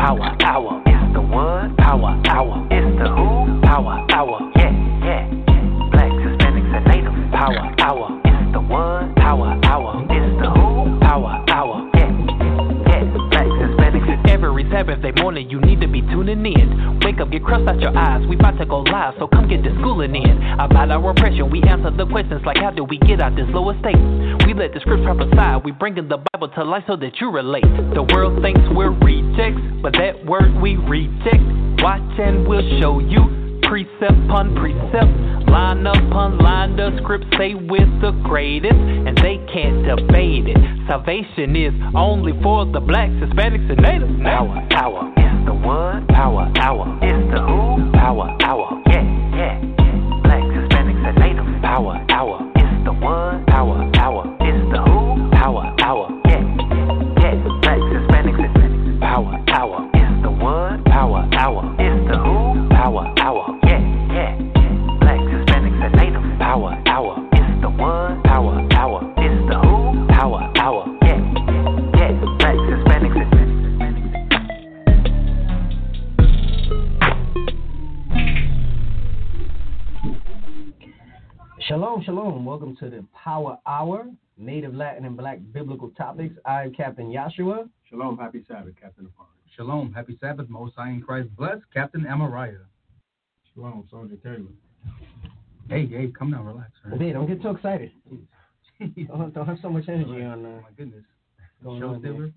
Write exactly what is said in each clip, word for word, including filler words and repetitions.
Power Hour. It's the one. Power Hour. It's the who? Power Hour. Yeah, yeah. Blacks, Hispanics, and Natives. Power Hour. It's the one. Power Hour. It's the who? Power Hour. Yeah, yeah. Blacks, Hispanics, and every Saturday morning you need to be tuning in. Wake up, get crust out your eyes. We about to go live, so come get the schooling in. About our oppression, we answer the questions like how do we get out this lower state? We let the scripts prophesy. We bringing the Bible to life so that you relate. The world thinks we're rejects, but that word we reject. Watch and we'll show you precept upon precept, line upon line. The scripts say we're the greatest, and they can't debate it. Salvation is only for the blacks, Hispanics, and natives. Power Hour. It's the one. Power Hour. It's the who? Power Hour. Yeah, yeah. Blacks, Hispanics, and natives. Power Hour. It's the one. Power Hour. It's the who? Power Hour. Yeah, yeah. Blacks, Hispanics, and natives. Power Hour. It's the one. Power Hour. It's the who? Power Hour. Yeah, yeah. Blacks, Hispanics, and natives. Power Hour. It's the one. Power Hour. It's the who? Power Hour. Yeah, yeah. Blacks, Hispanics, and natives. Shalom, shalom. Welcome to the Power Hour, Native, Latin, and Black Biblical Topics. I'm Captain Yashua. Shalom, happy Sabbath, Captain Afar. Shalom, happy Sabbath, Most High in Christ bless, Captain Amariah. Shalom, Soldier Taylor. Hey, hey, come down, relax. Right? Hey, don't get too excited. don't, don't have so much energy on. Uh, oh my goodness. Show stealer.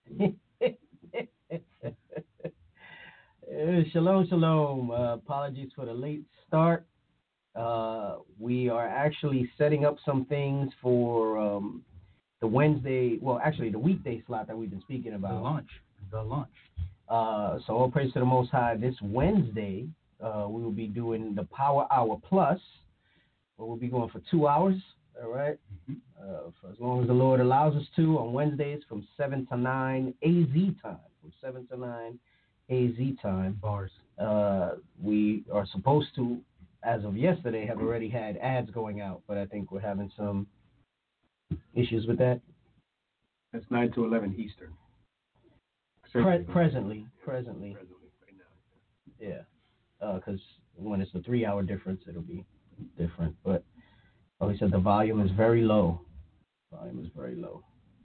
uh, shalom, shalom. Uh, apologies for the late start. Uh, we are actually setting up some things for um, the Wednesday, well, actually the weekday slot that we've been speaking about. The launch. The launch. Uh, so all praise to the Most High. This Wednesday, uh, we will be doing the Power Hour Plus, where we'll be going for two hours, all right? Mm-hmm. Uh, for as long as the Lord allows us to, on Wednesdays from seven to nine A Z time. From seven to nine A Z time. Bars. Uh, we are supposed to, as of yesterday, have already had ads going out, but I think we're having some issues with that. That's nine to eleven Eastern. Pre- presently, presently. Presently, right now. Yeah, because uh, when it's a three-hour difference, it'll be different. But like I said, the volume is very low. Volume is very low.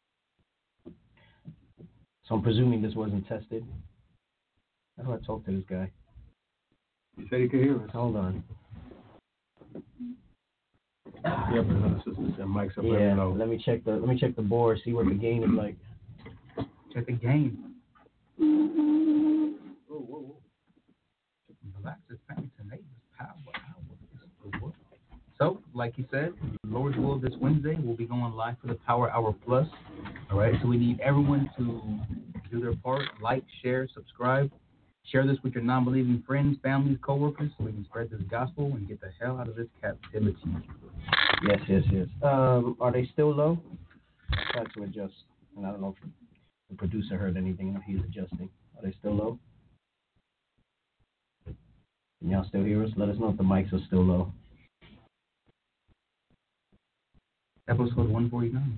So I'm presuming this wasn't tested. How do I talk to this guy? You said he could hear us. Hold on. Yeah, but another sister said mic's up yeah, very low. Let me check the let me check the board, see what the gain is like. Check the gain. Whoa, whoa, whoa. Relax, Hispanics, and natives. Power Hour. So, like you said, Lord's will this Wednesday, we'll be going live for the Power Hour Plus. All right, so we need everyone to do their part, like, share, subscribe. Share this with your non-believing friends, families, co-workers, so we can spread this gospel and get the hell out of this captivity. Yes, yes, yes. Um, are they still low? I tried to adjust, and I don't know if the producer heard anything, if he's adjusting. Are they still low? Can y'all still hear us? Let us know if the mics are still low. Episode one forty-nine.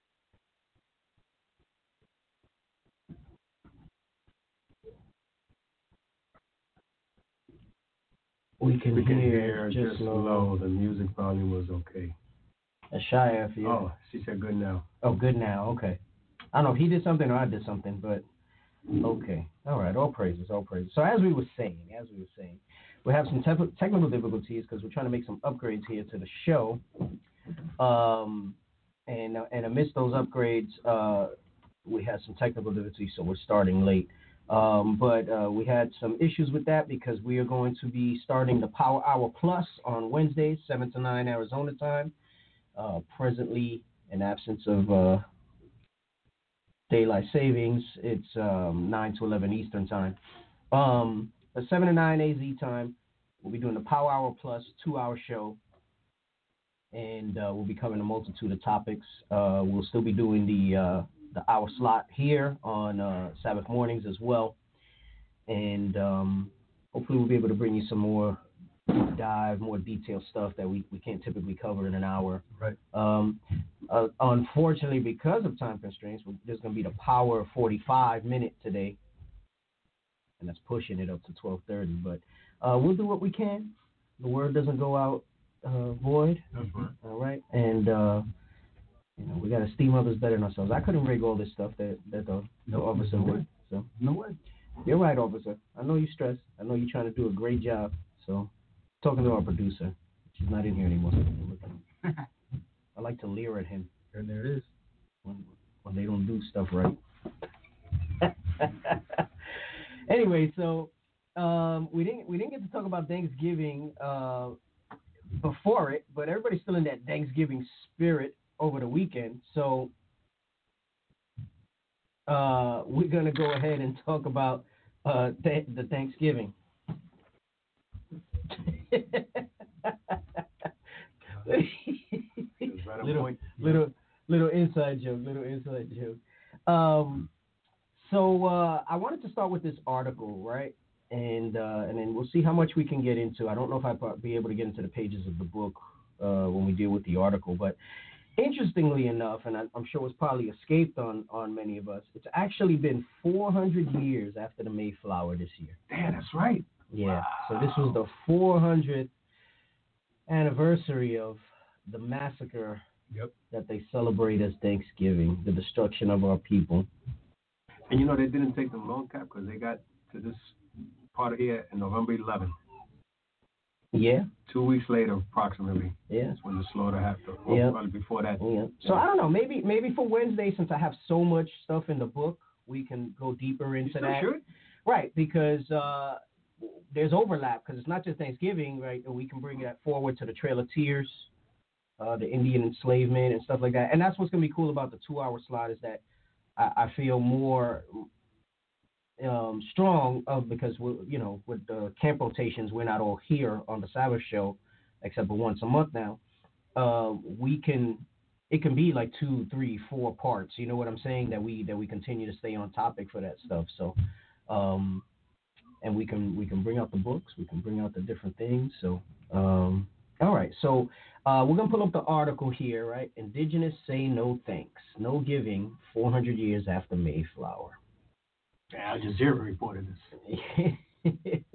We can, we can hear, hear just, just low. low. The music volume was okay. Ashaya, if you. Oh, she said good now. Oh, good now. Okay. I don't know if he did something or I did something, but okay. All right. All praises. All praises. So as we were saying, as we were saying, we have some te- technical difficulties because we're trying to make some upgrades here to the show. Um, and uh, and amidst those upgrades, uh, we had some technical difficulties, so we're starting late. Um, but uh, we had some issues with that because we are going to be starting the Power Hour Plus on Wednesdays, seven to nine Arizona time. Uh, presently, in absence of uh, daylight savings, it's um, nine to eleven Eastern time. Um, at seven to nine A Z time, we'll be doing the Power Hour Plus two-hour show, and uh, we'll be covering a multitude of topics. Uh, we'll still be doing the uh, the hour slot here on uh, Sabbath mornings as well. And um, hopefully we'll be able to bring you some more dive, more detailed stuff that we, we can't typically cover in an hour. Right. Um, uh, unfortunately, because of time constraints, there's going to be the Power forty-five minute today. and that's pushing it up to twelve thirty. But uh, we'll do what we can. The word doesn't go out uh, void. That's right. All right, and uh, you know we got to esteem others better than ourselves. I couldn't rig all this stuff that that the, the officer no did. way. So No way. you're right, officer. I know you're stressed. I know you're trying to do a great job. So talking to our producer, she's not in here anymore. So look at him. I like to leer at him And there it is. when when they don't do stuff right. Anyway, so um, we didn't we didn't get to talk about Thanksgiving uh, before it, but everybody's still in that Thanksgiving spirit over the weekend. So uh, we're gonna go ahead and talk about uh, th- the Thanksgiving. It's right on little, point. little, little inside joke. Little inside joke. Um, so uh, I wanted to start with this article, right? And uh, and then we'll see how much we can get into. I don't know if I'll be able to get into the pages of the book uh, when we deal with the article, but interestingly enough, and I, I'm sure it's probably escaped on, on many of us, it's actually been four hundred years after the Mayflower this year. Damn, that's right. Yeah. So this was the four hundredth anniversary of the massacre Yep. that they celebrate as Thanksgiving, the destruction of our people. And you know, they didn't take them long, Cap, because they got to this part of here on November eleventh. Yeah. Two weeks later, approximately, Yeah. that's when the slaughter happened. Well, Yeah. probably before that. Yeah. So I don't know. Maybe maybe for Wednesday, since I have so much stuff in the book, we can go deeper You into still that. should. Right, because uh, there's overlap, because it's not just Thanksgiving, right? And we can bring that forward to the Trail of Tears, uh, the Indian enslavement and stuff like that. And that's what's going to be cool about the two-hour slot is that I, I feel more um, strong of because, we, you know, with the camp rotations, we're not all here on the Sabbath show, except for once a month now. Uh, we can, it can be like two, three, four parts. You know what I'm saying? That we that we continue to stay on topic for that stuff. So, um, and we can we can bring out the books, we can bring out the different things. So, um, all right. So uh, we're gonna pull up the article here, right? Indigenous say no thanks, no giving. four hundred years after Mayflower. Yeah, Al Jazeera reported this.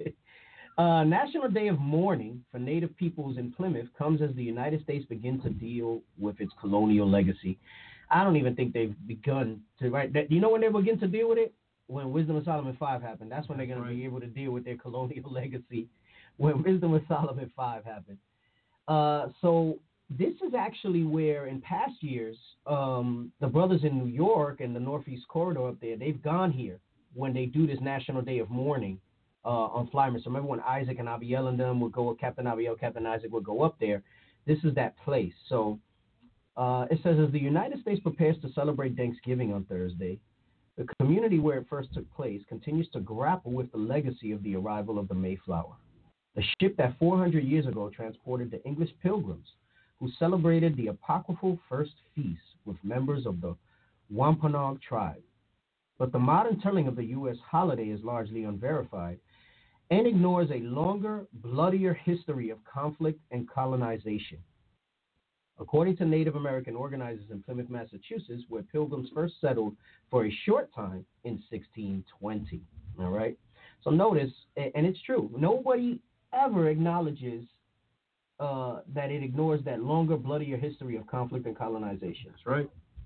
uh, National Day of Mourning for Native peoples in Plymouth comes as the United States begins to deal with its colonial legacy. I don't even think they've begun to, right? That, you know when they begin to deal with it? When Wisdom of Solomon five happened. That's when they're going Right. to be able to deal with their colonial legacy. When Wisdom of Solomon five happened. Uh, so this is actually where in past years, um, the brothers in New York and the Northeast Corridor up there, they've gone here when they do this National Day of Mourning uh, on Flyers. So remember when Isaac and Abiel and them would go, Captain Abiel, Captain Isaac would go up there. This is that place. So uh, it says, as the United States prepares to celebrate Thanksgiving on Thursday, the community where it first took place continues to grapple with the legacy of the arrival of the Mayflower, the ship that four hundred years ago transported the English pilgrims who celebrated the apocryphal first feast with members of the Wampanoag tribe. But the modern telling of the U S holiday is largely unverified and ignores a longer, bloodier history of conflict and colonization. According to Native American organizers in Plymouth, Massachusetts, where pilgrims first settled for a short time in sixteen twenty. All right. So notice, and it's true, nobody ever acknowledges uh, that it ignores that longer, bloodier history of conflict and colonization. That's right.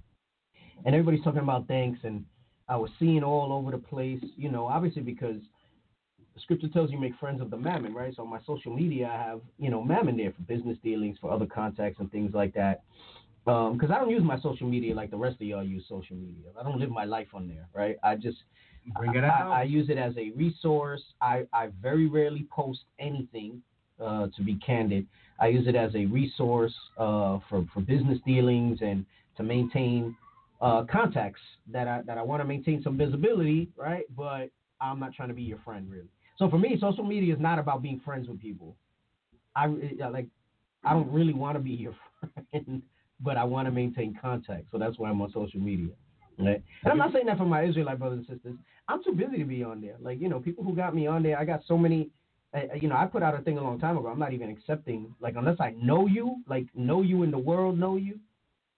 And everybody's talking about thanks, and I was seeing all over the place, you know, obviously because the scripture tells you make friends of the mammon, right? So on my social media, I have, you know, mammon there for business dealings, for other contacts and things like that. Because um, I don't use my social media like the rest of y'all use social media. I don't live my life on there, right? I just Bring it I, out. I, I use it as a resource. I, I very rarely post anything, uh, to be candid. I use it as a resource uh, for, for business dealings and to maintain uh, contacts that I that I want to maintain some visibility, right? But I'm not trying to be your friend, really. So for me, social media is not about being friends with people. I like I don't really want to be your friend, but I want to maintain contact. So that's why I'm on social media. Right? And I'm not saying that for my Israelite brothers and sisters. I'm too busy to be on there. Like, you know, people who got me on there, I got so many, uh, you know, I put out a thing a long time ago. I'm not even accepting, like, unless I know you, like, know you in the world, know you,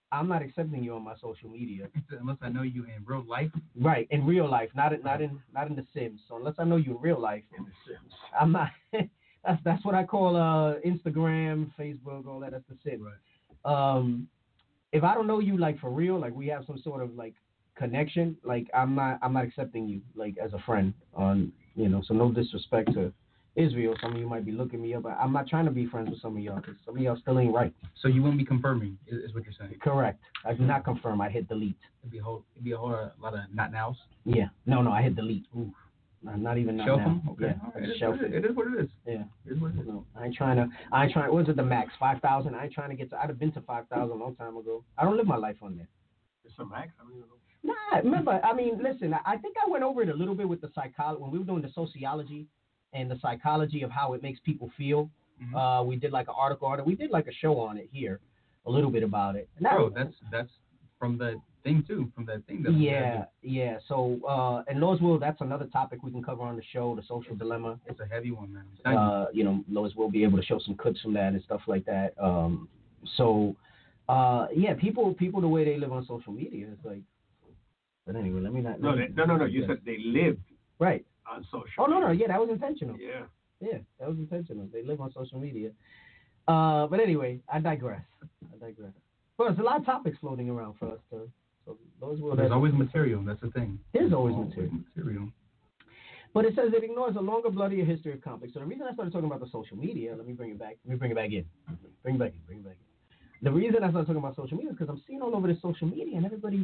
I'm not accepting you on my social media. Unless I know you in real life. Right, in real life, not in, not in not in The Sims. So unless I know you in real life, In The Sims. I'm not. that's that's what I call uh Instagram, Facebook, all that. That's The Sims. Right. Um, if I don't know you like for real, like we have some sort of like connection, like I'm not I'm not accepting you like as a friend on you know. So no disrespect to Israel. Some of you might be looking me up. But I'm not trying to be friends with some of y'all because some of y'all still ain't right. So you wouldn't be confirming, is, is what you're saying? Correct. I do not confirm. I hit delete. It'd be a whole, it'd be a whole lot of not nows. Yeah. No, no. I hit delete. Ooh. Not, not even not Shelf now. them? Okay. Yeah. All I right. just It, shelf is, it. it is what it is. Yeah. It is what it is. No, I ain't trying to. I ain't trying. What's it the max? Five thousand. I ain't trying to get to. I'd have been to five thousand a long time ago. I don't live my life on there. It's a max. I don't even know. Nah, remember, I mean, listen, I think I went over it a little bit with the psychology, when we were doing the sociology and the psychology of how it makes people feel. Mm-hmm. Uh, we did like an article on it. We did like a show on it here, a little bit about it. And that, Bro, that's, that's from the thing too, from that thing that yeah, yeah. So, uh, and Lois Will, that's another topic we can cover on the show, the social dilemma. It's a heavy one, man. Uh, you know, Lois will be able to show some clips from that and stuff like that. Um, so, uh, yeah, people, people, the way they live on social media, it's like, but anyway, let me not. No, let they, me, no, no, no. You said they lived right on social. Oh no, no, yeah, that was intentional. Yeah. Yeah, that was intentional. They live on social media. Uh, but anyway, I digress. I digress. Well, there's a lot of topics floating around for us to. So those will. There's always material. That's the thing. There's always, always material. material. But it says it ignores a longer, bloodier history of conflict. So the reason I started talking about the social media, let me bring it back. Let me bring it back in. Bring it back in. Bring it back in. The reason I started talking about social media is because I'm seeing all over the social media and everybody's,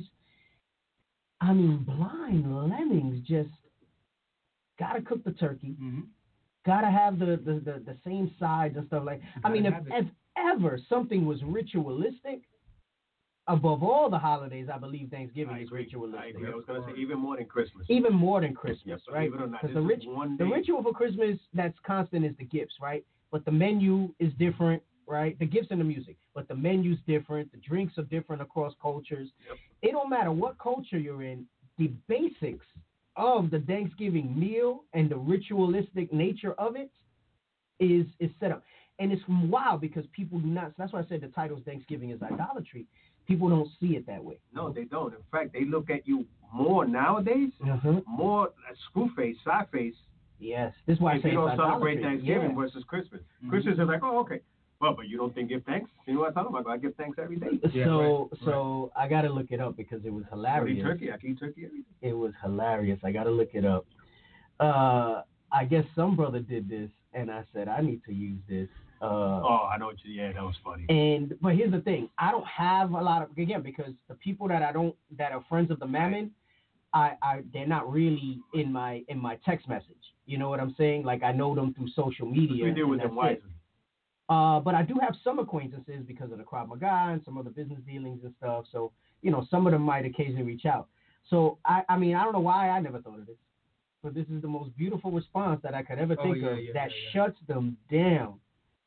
I mean, blind lemmings just gotta cook the turkey, Mm-hmm. gotta have the, the, the, the same sides and stuff like. I mean, if, if ever something was ritualistic, above all the holidays, I believe Thanksgiving I is agree. ritualistic. I agree. I was going to say even more than Christmas. Even more than Christmas, Yep, right? believe it or not, Because this the, is rit- one the day- ritual for Christmas that's constant is the gifts, right? But the menu is different, right? The gifts and the music, but the menu's different. The drinks are different across cultures. Yep. It don't matter what culture you're in. The basics of the Thanksgiving meal and the ritualistic nature of it is is set up. And it's wild because people do not. So that's why I said the title is Thanksgiving is idolatry. People don't see it that way. No, they don't. In fact, they look at you more nowadays, Uh-huh. more screw face, side face. Yes, this is why I If say you don't it's celebrate idolatry. Thanksgiving Yeah. versus Christmas. Mhm. Christmas is like, oh, okay. Well, but you don't think give thanks? You know what I'm talking about? I give thanks every day. Yeah, so right, so I got to look it up because it was I eat hilarious. turkey. I can eat turkey every day. It was hilarious. I got to look it up. Uh, I guess some brother did this, and I said I need to use this. Uh, Oh, I know what you. Yeah, that was funny. And but here's the thing: I don't have a lot of again because the people that I don't that are friends of the mammon, I, I they're not really in my in my text message. You know what I'm saying? Like I know them through social media. We deal and with them that's it. wisely. Uh, but I do have some acquaintances because of the Krav Maga and some other business dealings and stuff. So you know, some of them might occasionally reach out. So I, I mean, I don't know why I never thought of this, but this is the most beautiful response that I could ever Oh, think yeah, of yeah, that yeah, yeah. shuts them down.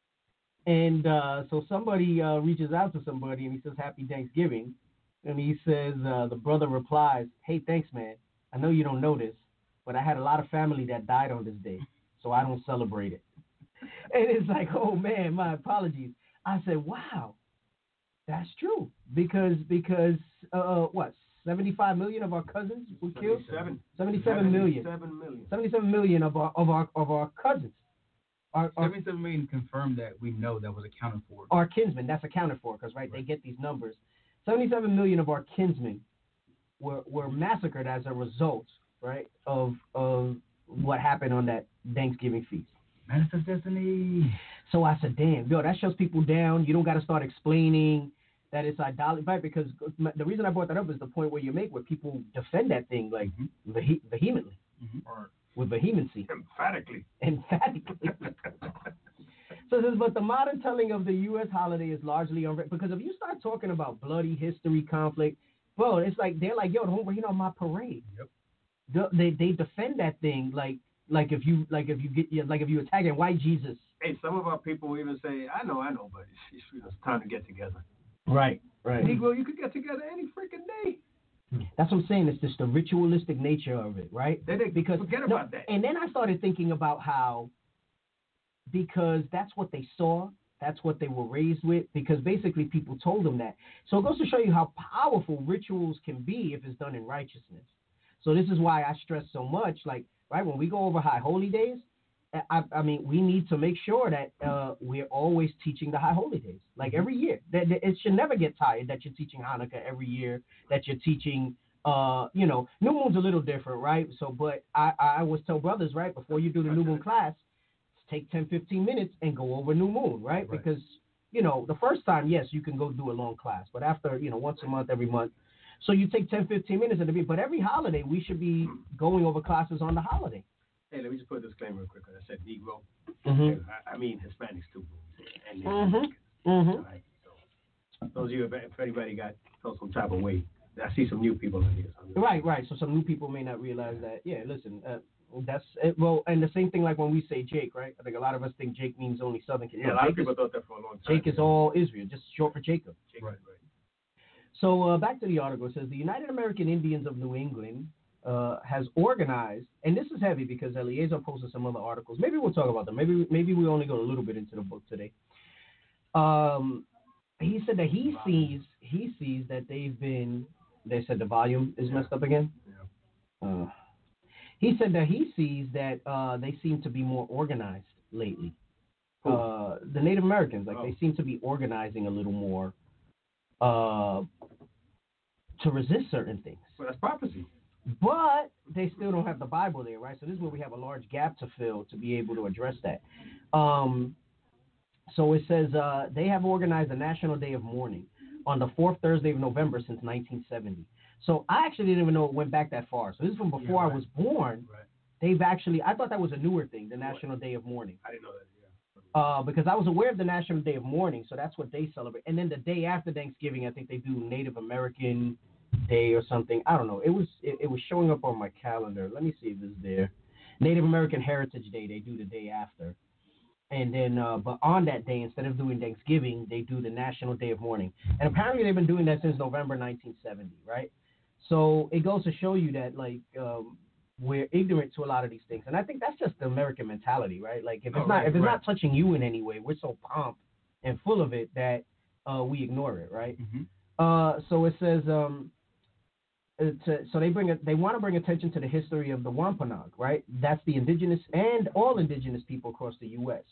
And uh, so somebody uh, reaches out to somebody and he says, Happy Thanksgiving. And he says, uh, the brother replies, Hey, thanks, man. I know you don't know this, but I had a lot of family that died on this day, so I don't celebrate it. And it's like, oh, man, my apologies. I said, wow, that's true. Because, because uh, what, seventy-five million of our cousins were killed? Seventy-seven. seventy-seven million. Seventy-seven million. seventy-seven million of our, of our, of our cousins. Our, our, seventy-seven million confirmed that we know that was accounted for. our kinsmen, that's accounted for, because, right, they get these numbers. seventy-seven million of our kinsmen were, were massacred as a result, right, of of what happened on that Thanksgiving feast. Manifest destiny. So I said, damn, yo, that shuts people down. You don't got to start explaining that it's idolatry, right? Because the reason I brought that up is the point where you make where people defend that thing, like, Mm-hmm. vehe- vehemently, Mm-hmm. Or with vehemency, emphatically. emphatically. So it says, but the modern telling of the U S holiday is largely unre- because if you start talking about bloody history, conflict, bro, it's like they're like, yo, don't rain on my parade. Yep. The- They they defend that thing like like if you like if you get yeah, like if you attacking white Jesus. Hey, some of our people even say, I know, I know, but it's, it's time to get together. Right, right. Negro, you could get together any freaking day. That's what I'm saying. It's just the ritualistic nature of it, right? They, they Because forget no, about that. And then I started thinking about how because that's what they saw That's what they were raised with, because basically people told them that. So it goes to show you how powerful rituals can be if it's done in righteousness. So this is why I stress so much, like, right, when we go over high holy days, I, I mean, we need to make sure that uh, we're always teaching the high holy days, like every year. That, that it should never get tired that you're teaching Hanukkah every year, that you're teaching, uh, you know, new moon's a little different, right? So, but I, I always tell brothers, right, before you do the new moon class, take ten, fifteen minutes and go over new moon, right? right? Because, you know, the first time, yes, you can go do a long class, but after, you know, once a month, every month. So you take ten, fifteen minutes at the beginning, but every holiday, we should be going over classes on the holiday. Hey, let me just put a disclaimer real quick. I said Negro. Mm-hmm. I, I mean Hispanics too. And mm-hmm. Mm-hmm. Right. So those of you, if, if anybody got felt some type of way, I see some new people in here. So right, right. So some new people may not realize that. Yeah, listen, uh, that's it. Well, and the same thing like when we say Jake, right? I think a lot of us think Jake means only Southern. Yeah, no, a lot Jake of people is, thought that for a long time. Jake is all Israel, just short for Jacob. Jacob right. right. So uh, back to the article. It says the United American Indians of New England uh, has organized, and this is heavy because Eliezer posted some other articles. Maybe we'll talk about them. Maybe maybe we only go a little bit into the book today. Um, he said that he sees he sees that they've been. They said the volume is messed up again. Yeah. Uh, he said that he sees that uh, they seem to be more organized lately. Uh, the Native Americans, like oh. they seem to be organizing a little more. Uh, to resist certain things. Well, that's prophecy. But they still don't have the Bible there, right? So this is where we have a large gap to fill to be able to address that. Um, so it says uh, they have organized a National Day of Mourning on the fourth Thursday of November since nineteen seventy. So I actually didn't even know it went back that far. So this is from before yeah, right. I was born. Right. They've actually, I thought that was a newer thing, the National Day of Mourning. I didn't know that. Uh, because I was aware of the National Day of Mourning, so that's what they celebrate. And then the day after Thanksgiving, I think they do Native American Day or something. I don't know. It was it, it was showing up on my calendar. Let me see if it's there. Native American Heritage Day, they do the day after. And then, uh, but on that day, instead of doing Thanksgiving, they do the National Day of Mourning. And apparently they've been doing that since November nineteen seventy, right? So it goes to show you that, like, um, we're ignorant to a lot of these things, and I think that's just the American mentality, right? Like if it's oh, not right, if it's right. not touching you in any way, we're so pumped and full of it that uh, we ignore it, right? Mm-hmm. Uh, so it says, um, it's a, so they bring a, they want to bring attention to the history of the Wampanoag, right? That's the indigenous and all indigenous people across the U S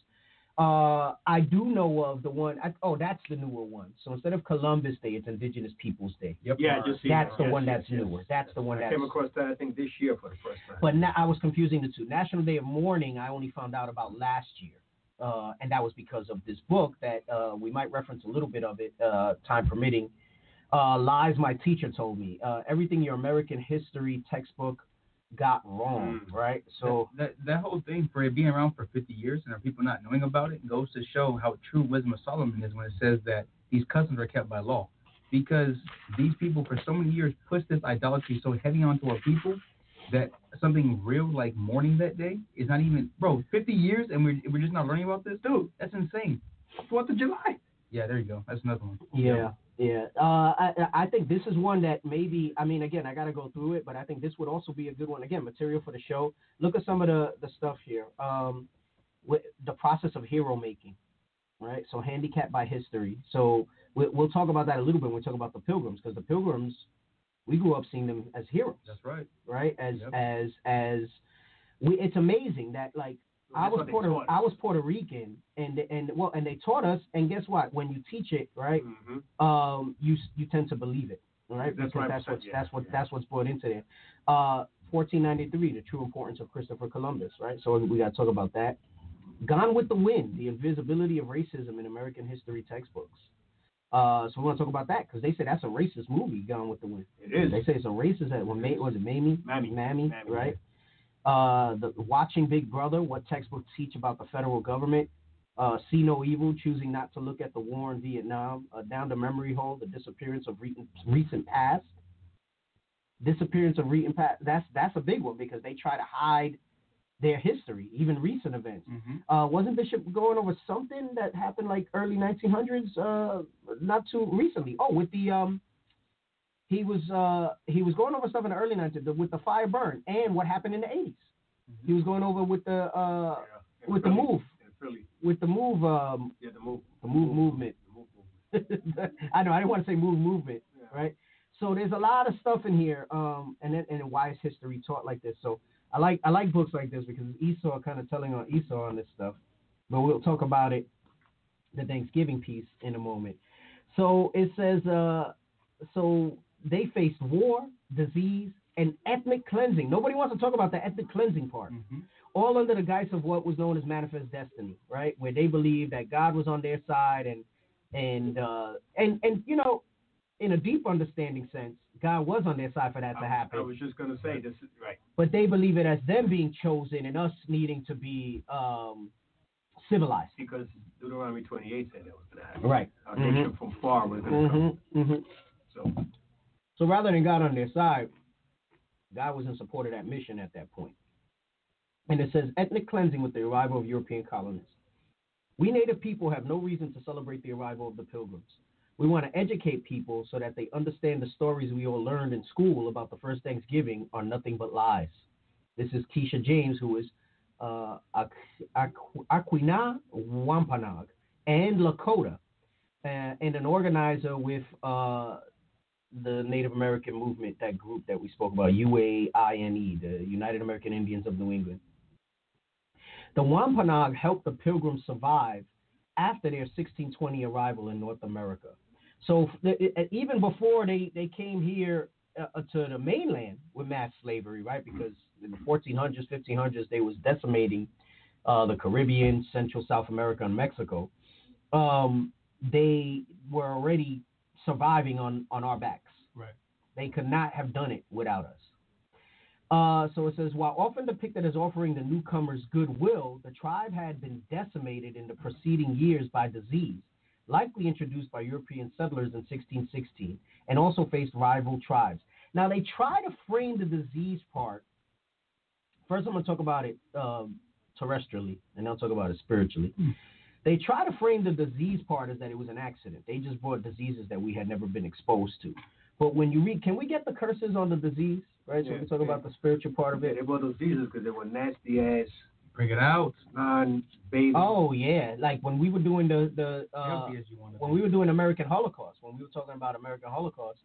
Uh, I do know of the one. I, oh, that's the newer one. So instead of Columbus Day, it's Indigenous Peoples Day. Yep. Yeah, uh, just that's that. the yes, one yes, that's yes, newer. yes. That's the one I that's. came across that I think this year for the first time. But now I was confusing the two. National Day of Mourning, I only found out about last year, uh, and that was because of this book that uh, we might reference a little bit of it, uh, time permitting. Uh, Lies My Teacher Told Me. Uh, everything your American history textbook got wrong, mm. right? So that, that that whole thing for it being around for fifty years and our people not knowing about it goes to show how true wisdom of Solomon is when it says that these customs are kept by law, because these people for so many years pushed this idolatry so heavy onto our people that something real like mourning that day is not even, bro, fifty years and we're we're just not learning about this, dude. That's insane. Fourth of July. Yeah, there you go. That's another one. Yeah. Yeah, uh, I, I think this is one that maybe, I mean, again, I got to go through it, but I think this would also be a good one. Again, material for the show. Look at some of the, the stuff here. Um, with the process of hero making, right? So handicapped by history. So we, we'll talk about that a little bit when we talk about the Pilgrims, because the Pilgrims, we grew up seeing them as heroes. That's right. Right? As, yep. as, as, we, it's amazing that, like, I was Puerto I was Puerto Rican, and and well, and they taught us. And guess what? When you teach it, right, mm-hmm. um, you you tend to believe it, right? That's because right. That's what yeah, that's what yeah. that's what's brought into there. Uh, fourteen ninety-three, the true importance of Christopher Columbus, right? So we got to talk about that. Gone with the Wind, the invisibility of racism in American history textbooks. Uh, so we want to talk about that because they say that's a racist movie, Gone with the Wind. It is. They say it's a racist. When May, was it Mamie? Mammy. Mammy, Mammy right? Uh, the Watching Big Brother, what textbooks teach about the federal government. Uh, See No Evil, choosing not to look at the war in Vietnam. Uh, Down the Memory Hole, the disappearance of re- recent past. Disappearance of recent past. That's that's a big one because they try to hide their history, even recent events. Mm-hmm. Uh, wasn't Bishop going over something that happened like early nineteen hundreds? Uh, not too recently. Oh, with the um. He was uh, he was going over stuff in the early nineties with the fire burn and what happened in the eighties. Mm-hmm. He was going over with the uh, yeah. with Philly. the move. In Philly. with the move, um, Yeah, the move. the move movement. The move movement. I know I didn't want to say move movement, Yeah. right? So there's a lot of stuff in here, um, and then and why is history taught like this? So I like I like books like this because Esau kind of telling on Esau on this stuff, but we'll talk about it, the Thanksgiving piece in a moment. So it says, uh, so they faced war, disease, and ethnic cleansing. Nobody wants to talk about the ethnic cleansing part. Mm-hmm. All under the guise of what was known as manifest destiny, right? Where they believed that God was on their side, and and uh, and and you know, in a deep understanding sense, God was on their side for that I to was, happen. I was just gonna say this is right. But they believe it as them being chosen and us needing to be um, civilized. Because Deuteronomy twenty-eight said that was gonna happen. Right. Our Mm-hmm. nation from far was gonna come. Mm-hmm. Mm-hmm. So So rather than God on their side, God was in support of that mission at that point. And it says ethnic cleansing with the arrival of European colonists. We native people have no reason to celebrate the arrival of the pilgrims. We want to educate people so that they understand the stories we all learned in school about the first Thanksgiving are nothing but lies. This is Keisha James, who is uh, Aquinnah Wampanoag and Lakota, uh, and an organizer with uh, the Native American movement, that group that we spoke about, U A I N E, the United American Indians of New England. The Wampanoag helped the Pilgrims survive after their sixteen twenty arrival in North America. So even before they, they came here uh, to the mainland with mass slavery, right? Because in the fourteen hundreds, fifteen hundreds, they was decimating uh, the Caribbean, Central South America, and Mexico. Um, they were already surviving on, on our backs. Right. They could not have done it without us. Uh, so it says, while often depicted as offering the newcomers goodwill, the tribe had been decimated in the preceding years by disease, likely introduced by European settlers in sixteen sixteen, and also faced rival tribes. Now, they try to frame the disease part. First, I'm going to talk about it um, terrestrially, and I'll talk about it spiritually. Hmm. They try to frame the disease part as that it was an accident. They just brought diseases that we had never been exposed to. But when you read, can we get the curses on the disease? Right, so yeah, we can talk yeah. about the spiritual part of it. Yeah, they brought those diseases because they were nasty ass. Bring it out. Non-bathing. Oh yeah, like when we were doing the the uh, when we were doing American Holocaust, when we were talking about American Holocaust,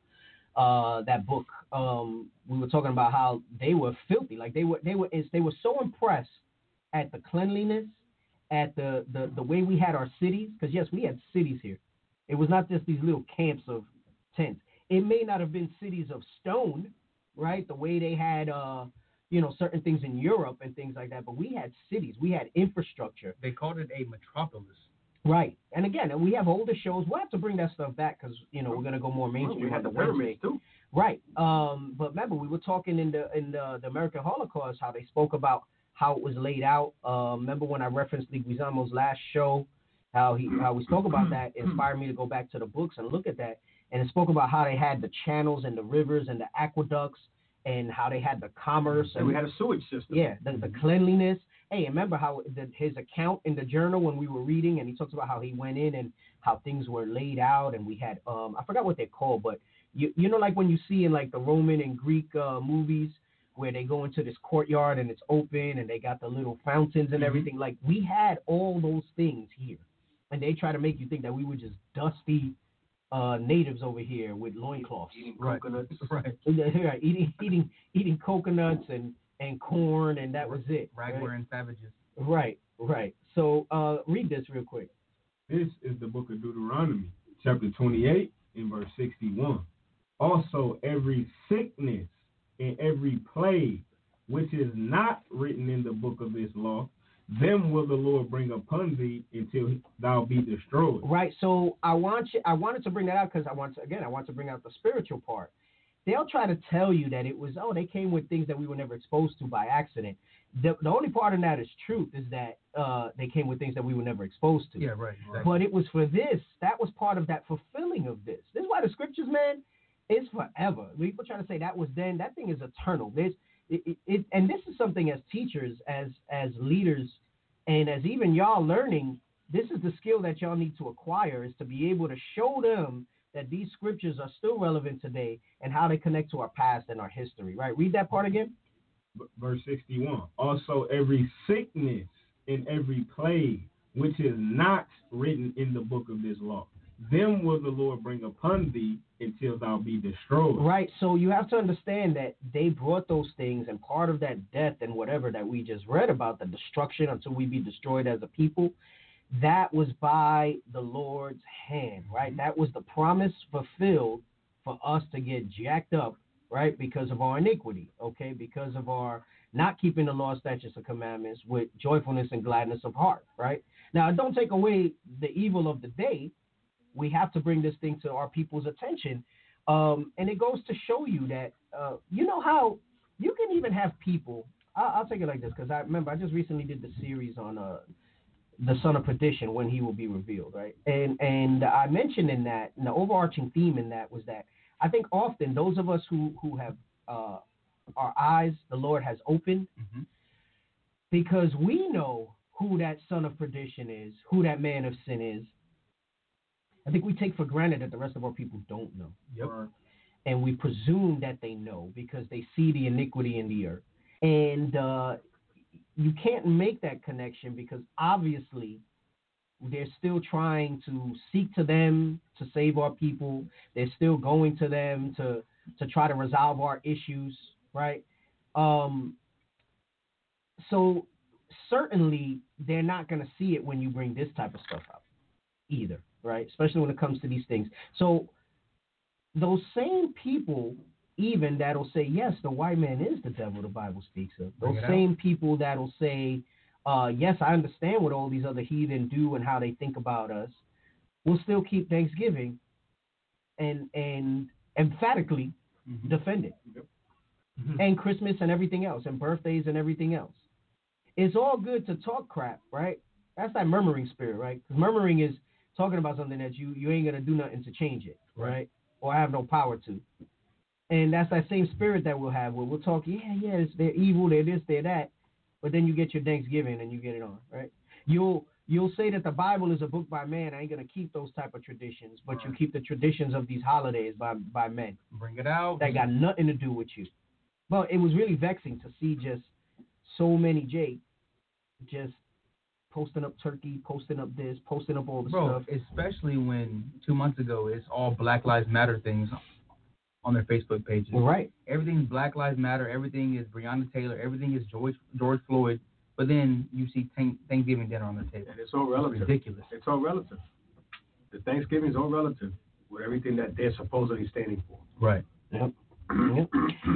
uh, that book, um, we were talking about how they were filthy. Like they were they were they were so impressed at the cleanliness, at the the, the way we had our cities. Because yes, we had cities here. It was not just these little camps of tents. It may not have been cities of stone, right? The way they had, uh, you know, certain things in Europe and things like that. But we had cities. We had infrastructure. They called it a metropolis. Right. And again, we have older shows. We'll have to bring that stuff back because, you know, we're going to go more mainstream. We had on the pyramids, too. Right. Um, but remember, we were talking in the in the, the American Holocaust, how they spoke about how it was laid out. Uh, remember when I referenced Leguizamo's last show, how he how we spoke about that, inspired me to go back to the books and look at that. And it spoke about how they had the channels and the rivers and the aqueducts and how they had the commerce. And, and we had a sewage system. Yeah, the, the cleanliness. Hey, remember how the, his account in the journal when we were reading, and he talks about how he went in and how things were laid out, and we had, um, I forgot what they're called, but you you know like when you see in like the Roman and Greek uh, movies where they go into this courtyard and it's open and they got the little fountains and mm-hmm. everything. Like we had all those things here, and they try to make you think that we were just dusty Uh, natives over here with loincloths. Eating right. coconuts. Right. right. Eating eating eating coconuts and, and corn, and that was it. Ragwear right? and savages. Right, right. So uh, read this real quick. This is the book of Deuteronomy, chapter twenty-eight, in verse sixty-one. Also, every sickness and every plague which is not written in the book of this law, them will the Lord bring upon thee until thou be destroyed. Right. So I want you. I wanted to bring that out because I want to, again. I want to bring out the spiritual part. They'll try to tell you that it was oh they came with things that we were never exposed to by accident. The, the only part of that is truth is that uh, they came with things that we were never exposed to. Yeah, right. Exactly. But it was for this. That was part of that fulfilling of this. This is why the scriptures, man, is forever. People trying to say that was then. That thing is eternal. This. It, it, it, and this is something as teachers, as as leaders, and as even y'all learning, this is the skill that y'all need to acquire, is to be able to show them that these scriptures are still relevant today and how they connect to our past and our history, right? Read that part again. Verse sixty-one. Also, every sickness and every plague which is not written in the book of this law. Them will the Lord bring upon thee until thou be destroyed. Right. So you have to understand that they brought those things, and part of that death and whatever that we just read about, the destruction until we be destroyed as a people, that was by the Lord's hand, right? That was the promise fulfilled for us to get jacked up, right? Because of our iniquity, okay? Because of our not keeping the law, statutes, and commandments with joyfulness and gladness of heart, right? Now, don't take away the evil of the day. We have to bring this thing to our people's attention. Um, and it goes to show you that, uh, you know how you can even have people, I'll, I'll take it like this, because I remember I just recently did the series on uh, the son of perdition, when he will be revealed, right? And and I mentioned in that, and the overarching theme in that was that I think often those of us who, who have uh, our eyes, the Lord has opened, mm-hmm. because we know who that son of perdition is, who that man of sin is. I think we take for granted that the rest of our people don't know. Yep. And we presume that they know because they see the iniquity in the earth. And uh, you can't make that connection because obviously they're still trying to seek to them to save our people. They're still going to them to, to try to resolve our issues, right? Um, so certainly they're not going to see it when you bring this type of stuff up either. Right, especially when it comes to these things. So those same people, even that'll say, yes, the white man is the devil the Bible speaks of. Those same out. people that'll say, uh, yes, I understand what all these other heathen do and how they think about us, will still keep Thanksgiving and and emphatically mm-hmm. defend it. Yep. Mm-hmm. And Christmas and everything else, and birthdays and everything else. It's all good to talk crap, right? That's that murmuring spirit, right? Because murmuring is talking about something that you, you ain't going to do nothing to change it, right? right? Or have no power to. And that's that same spirit that we'll have where we'll talk, yeah, yeah, they're evil, they're this, they're that. But then you get your Thanksgiving and you get it on, right? You'll you'll say that the Bible is a book by man. I ain't going to keep those type of traditions, but right. you keep the traditions of these holidays by, by men. Bring it out. That got nothing to do with you. But it was really vexing to see just so many Jake just posting up turkey, posting up this, posting up all the Bro, stuff. Especially when two months ago it's all Black Lives Matter things on their Facebook pages. Well, right. Everything's Black Lives Matter. Everything is Breonna Taylor. Everything is George George Floyd. But then you see Thanksgiving dinner on the table. And it's all relative. It's ridiculous. It's all relative. The Thanksgiving is all relative with everything that they're supposedly standing for. Right. Yep. yep.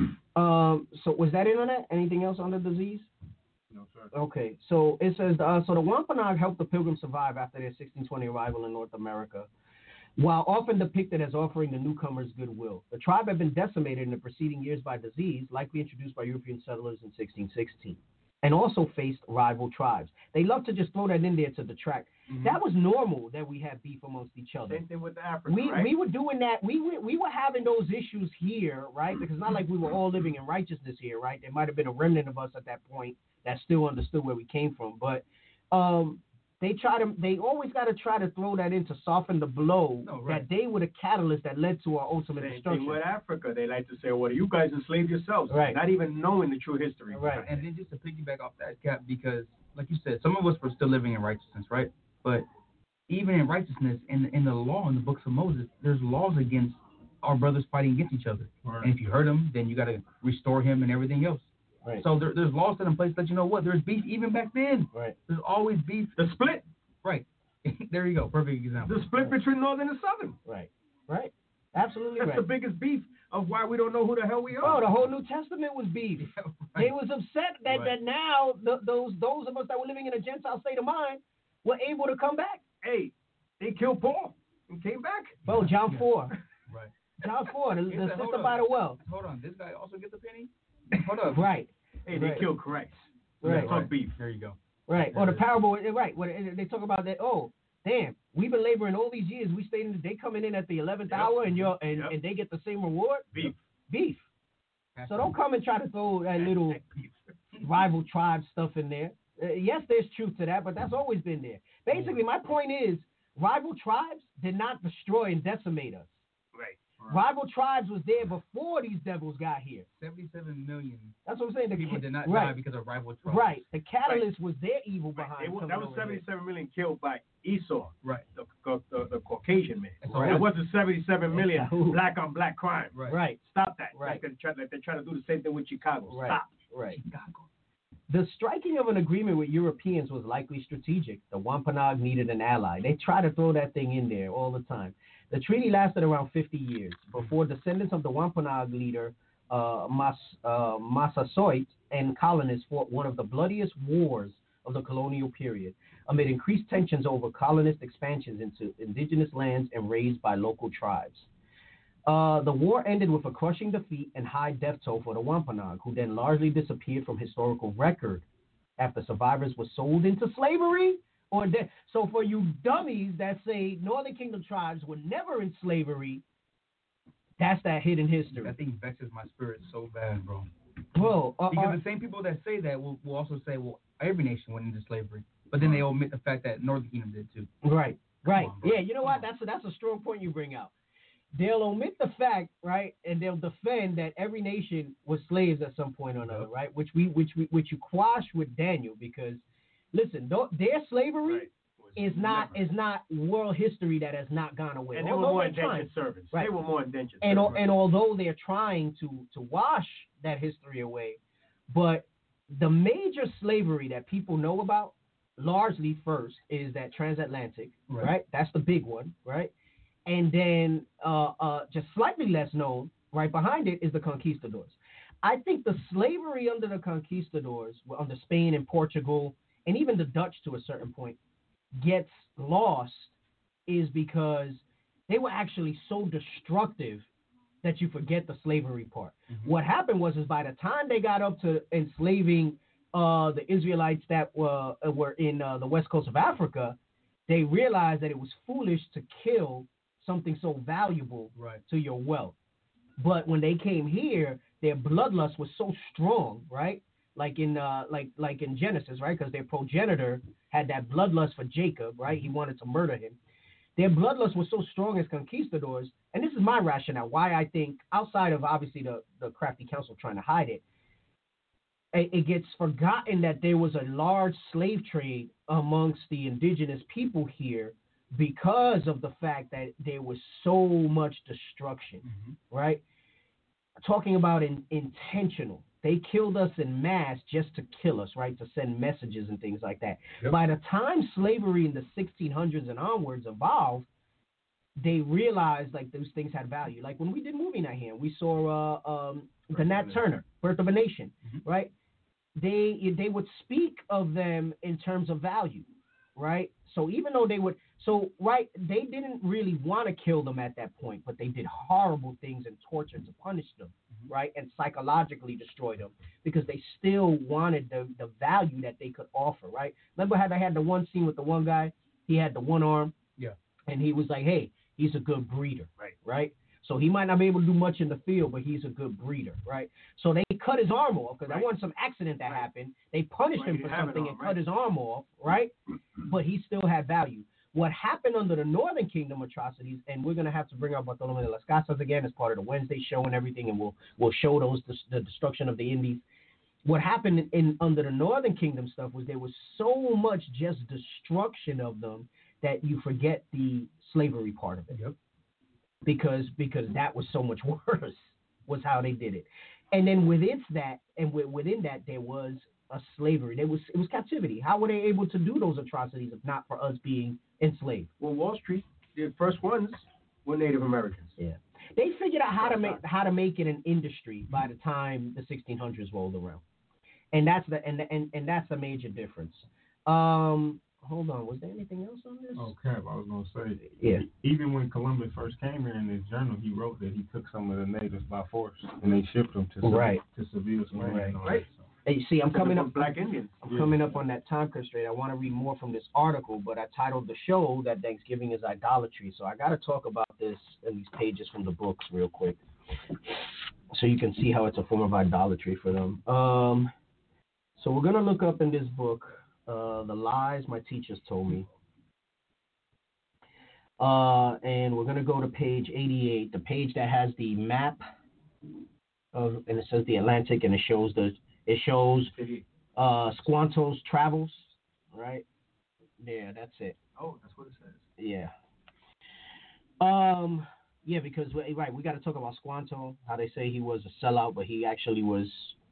Um. So was that it on that? Anything else on the disease? No, sir. Okay, so it says, uh, so the Wampanoag helped the Pilgrims survive after their sixteen twenty arrival in North America, while often depicted as offering the newcomers goodwill. The tribe had been decimated in the preceding years by disease, likely introduced by European settlers in sixteen sixteen, and also faced rival tribes. They love to just throw that in there to detract. Mm-hmm. That was normal that we had beef amongst each other. Same thing with Africa, we, right? We were doing that. We were, we were having those issues here, right? Because it's not like we were all living in righteousness here, right? There might have been a remnant of us at that point that still understood where we came from. But um, they try to, they always got to try to throw that in to soften the blow no, right. that they were the catalyst that led to our ultimate Same destruction. Thing with Africa, they like to say, well, you guys enslaved yourselves, right. not even knowing the true history. Right. And then just to piggyback off that, Cap, because like you said, some of us were still living in righteousness, right? But even in righteousness, in, in the law, in the books of Moses, there's laws against our brothers fighting against each other. Right. And if you hurt him, then you got to restore him and everything else. Right. So there, there's laws set in place that you know what, there's beef even back then. Right. There's always beef. The split. Right. There you go. Perfect example. The split right. between Northern and Southern. Right. Right. Absolutely That's right. the biggest beef of why we don't know who the hell we are. Oh, the whole New Testament was beef. Yeah, right. They was upset that, right. that now the, those those of us that were living in a Gentile state of mind were able to come back. Hey, they killed Paul and came back. Bro, John yeah. four. Right. John four, the, the said, sister by the well. Hold on, this guy also gets a penny? Hold up. Right. Hey, they right. killed Christ. So right. Let's talk beef. There you go. Right. There or the parable, right, where they talk about that, oh, damn, we've been laboring all these years. We stayed in the, they coming in at the eleventh yep. hour and you're and, yep. and they get the same reward. Beef. Beef. So don't come and try to throw that little rival tribe stuff in there. Uh, yes, there's truth to that, but that's always been there. Basically, my point is, rival tribes did not destroy and decimate us. Right. Rival tribes was there before these devils got here. seventy-seven million That's what I'm saying. The people ca- did not right. die because of rival tribes. Right. The catalyst was their evil Right. behind. It was, coming that was over here. seventy-seven million killed by Esau, Right. the the, the, the Caucasian man. Right. It wasn't seventy-seven million Ooh. black on black crime. Right. Right. Stop that. Right. Like they try, like they try to do the same thing with Chicago. Right. Stop. Right. Chicago. The striking of an agreement with Europeans was likely strategic. The Wampanoag needed an ally. They try to throw that thing in there all the time. The treaty lasted around fifty years before descendants of the Wampanoag leader uh, Mas, uh, Massasoit and colonists fought one of the bloodiest wars of the colonial period, amid increased tensions over colonist expansions into indigenous lands and raised by local tribes. Uh, the war ended with a crushing defeat and high death toll for the Wampanoag, who then largely disappeared from historical record after survivors were sold into slavery or dead. So for you dummies that say Northern Kingdom tribes were never in slavery, that's that hidden history. That thing vexes my spirit so bad, bro. Bro, uh, Because uh, the same people that say that will, will also say, well, every nation went into slavery. But then they omit the fact that Northern Kingdom did too. right, right. on, bro. Yeah, you know what? That's a, that's a strong point you bring out. They'll omit the fact, right, and they'll defend that every nation was slaves at some point or another, right? Which we, which we, which you quash with Daniel, because listen, don't, their slavery Right. is not is not world history that has not gone away. And they were Although more they're trying- indentured servants. Right. They were more indentured and al- servants. and although they're trying to to wash that history away, but the major slavery that people know about, largely first, is that transatlantic, Right. right? That's the big one, right? And then uh, uh, just slightly less known, right behind it, is the conquistadors. I think the slavery under the conquistadors, well, under Spain and Portugal, and even the Dutch to a certain point, gets lost is because they were actually so destructive that you forget the slavery part. Mm-hmm. What happened was is by the time they got up to enslaving uh, the Israelites that were, uh, were in uh, the west coast of Africa, they realized that it was foolish to kill something so valuable Right. to your wealth. But when they came here, their bloodlust was so strong, right? Like in uh, like like in Genesis, right? Because their progenitor had that bloodlust for Jacob, right? He wanted to murder him. Their bloodlust was so strong as conquistadors, and this is my rationale why I think, outside of obviously the, the crafty council trying to hide it, it, it gets forgotten that there was a large slave trade amongst the indigenous people here because of the fact that there was so much destruction, Mm-hmm. right? Talking about in, intentional. They killed us in mass just to kill us, right? To send messages and things like that. Yep. By the time slavery in the sixteen hundreds and onwards evolved, they realized like those things had value. Like when we did Movie Night here, we saw uh, um, the Nat Turner, Birth of a Nation, Mhm. right? They they would speak of them in terms of value, right? So even though they would, so right, they didn't really want to kill them at that point, but they did horrible things and torture to punish them, Mhm. right, and psychologically destroy them because they still wanted the the value that they could offer, right? Remember how they had the one scene with the one guy? He had the one arm, Yeah. and he was like, hey, he's a good breeder, Right. right? So he might not be able to do much in the field, but he's a good breeder, right? So they cut his arm off because Right. there wasn't some accident that Right. happened. They punished Right, him he for didn't have an something arm, and right. cut his arm off, right? But he still had value. What happened under the Northern Kingdom atrocities, and we're going to have to bring up Bartolome de las Casas again as part of the Wednesday show and everything, and we'll we'll show those the destruction of the Indies. What happened in, in under the Northern Kingdom stuff was there was so much just destruction of them that you forget the slavery part of it. Yep. Because because that was so much worse was how they did it, and then within that and wi- within that there was a slavery. There was it was captivity. How were they able to do those atrocities if not for us being enslaved? Well, Wall Street, the first ones were Native Americans. Yeah, they figured out how to make how to make it an industry by the time the sixteen hundreds rolled around, and that's the and and and that's a major difference. Um, hold on, was there anything else on this? Oh, Cap, I was going to say, Yeah. even when Columbus first came here in his journal, he wrote that he took some of the natives by force and they shipped them to Seville, Right. to Seville, Spain. Right. And all Right. that, so. Hey, see, I'm coming up. Black Indians. I'm Yeah. coming up on that time constraint. I want to read more from this article, but I titled the show that Thanksgiving is idolatry. So I got to talk about this in these pages from the books real quick, so you can see how it's a form of idolatry for them. Um, so we're gonna look up in this book, uh, the lies my teachers told me. Uh, and we're going to go to page eighty-eight, the page that has the map of, and it says the Atlantic, and it shows the, it shows uh, Squanto's travels, right? Yeah, that's it. Oh, that's what it says. Yeah. Um. Yeah, because right, we got to talk about Squanto. How they say he was a sellout, but he actually was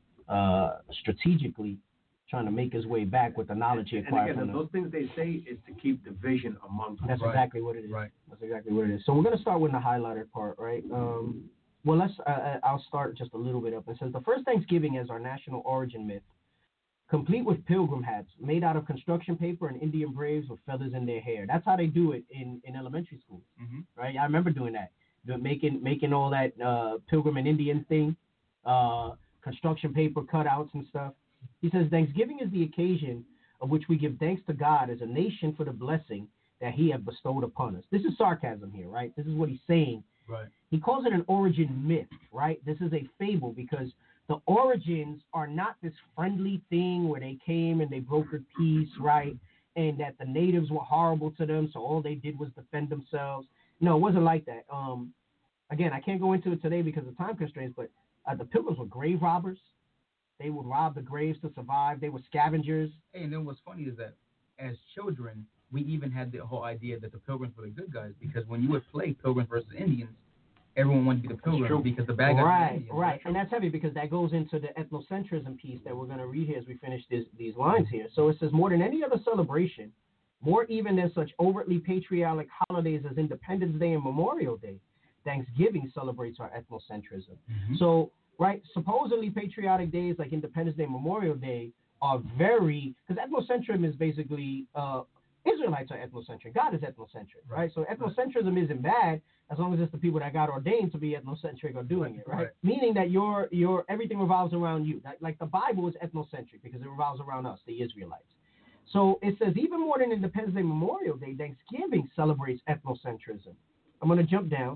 uh, strategically trying to make his way back with the knowledge he acquired. And again, from those things they say is to keep division among them. That's Right. exactly what it is. Right. That's exactly what it is. So we're gonna start with the highlighted part, right? Um. Well, let's. Uh, I'll start just a little bit up. It says the first Thanksgiving as our national origin myth, complete with pilgrim hats made out of construction paper and Indian braves with feathers in their hair. That's how they do it in, in elementary school, Mm-hmm. right? I remember doing that, the, making making all that uh, pilgrim and Indian thing, uh, construction paper cutouts and stuff. He says Thanksgiving is the occasion of which we give thanks to God as a nation for the blessing that He has bestowed upon us. This is sarcasm here, right? This is what he's saying. Right. He calls it an origin myth, right? This is a fable because the origins are not this friendly thing where they came and they brokered peace, right? And that the natives were horrible to them, so all they did was defend themselves. No, it wasn't like that. Um, again, I can't go into it today because of time constraints, but uh, the Pilgrims were grave robbers. They would rob the graves to survive. They were scavengers. Hey, and then what's funny is that as children, we even had the whole idea that the Pilgrims were the good guys because when you would play Pilgrims versus Indians, everyone wanted to be the Pilgrims because the bad guys were Right, Indians. right. And that's heavy because that goes into the ethnocentrism piece that we're going to read here as we finish this, these lines here. So it says, more than any other celebration, more even than such overtly patriotic holidays as Independence Day and Memorial Day, Thanksgiving celebrates our ethnocentrism. Mm-hmm. So, right, supposedly patriotic days like Independence Day and Memorial Day are very, because ethnocentrism is basically, uh, Israelites are ethnocentric. God is ethnocentric, right? So ethnocentrism isn't bad as long as it's the people that got ordained to be ethnocentric are doing it, right? Right. Meaning that your your everything revolves around you. That, like the Bible is ethnocentric because it revolves around us, the Israelites. So it says even more than Independence Day, Memorial Day, Thanksgiving celebrates ethnocentrism. I'm going to jump down.